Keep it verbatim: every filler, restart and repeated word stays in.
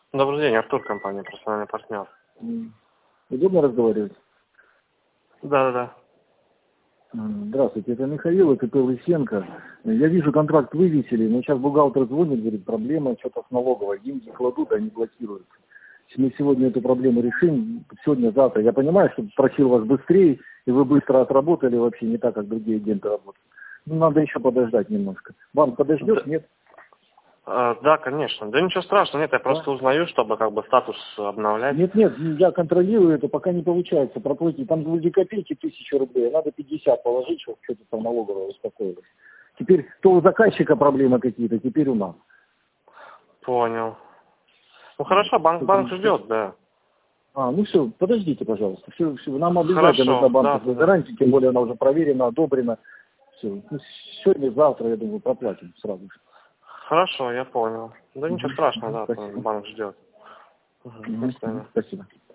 Добрый день, Артур, компания «Профессиональный партнер». М. Удобно разговаривать? Да-да-да. Здравствуйте, это Михаил, это П. Лысенко. Я вижу, контракт вывесили, но сейчас бухгалтер звонит, говорит, проблема что-то с налоговой. Деньги кладут, они блокируются. Мы сегодня эту проблему решим, сегодня-завтра. Я понимаю, что просил вас быстрее, и вы быстро отработали, вообще не так, как другие агенты работают. Ну, надо еще подождать немножко. Банк подождет, Да, нет? а, да, конечно. Да ничего страшного, нет, я Да? просто узнаю, чтобы как бы статус обновлять. Нет, нет, я контролирую это, пока не получается проплатить. Там вроде копейки тысячи рублей, надо пятьдесят положить, чтобы что-то там налоговое успокоилось. Теперь то у заказчика проблемы какие-то, теперь у нас. Понял. Ну хорошо, банк, банк ждет, да. А, ну все, подождите, пожалуйста. Все, все, нам обязательно Хорошо, нужна да, банковская да, да. гарантия, тем более она уже проверена, одобрена. Все. Ну, сегодня, завтра, я думаю, проплатим сразу же. Хорошо, я понял. Да ничего Мгм, страшного, мгм, да, то спасибо. банк ждет. Угу. До Мгм, мгм, свидания. спасибо.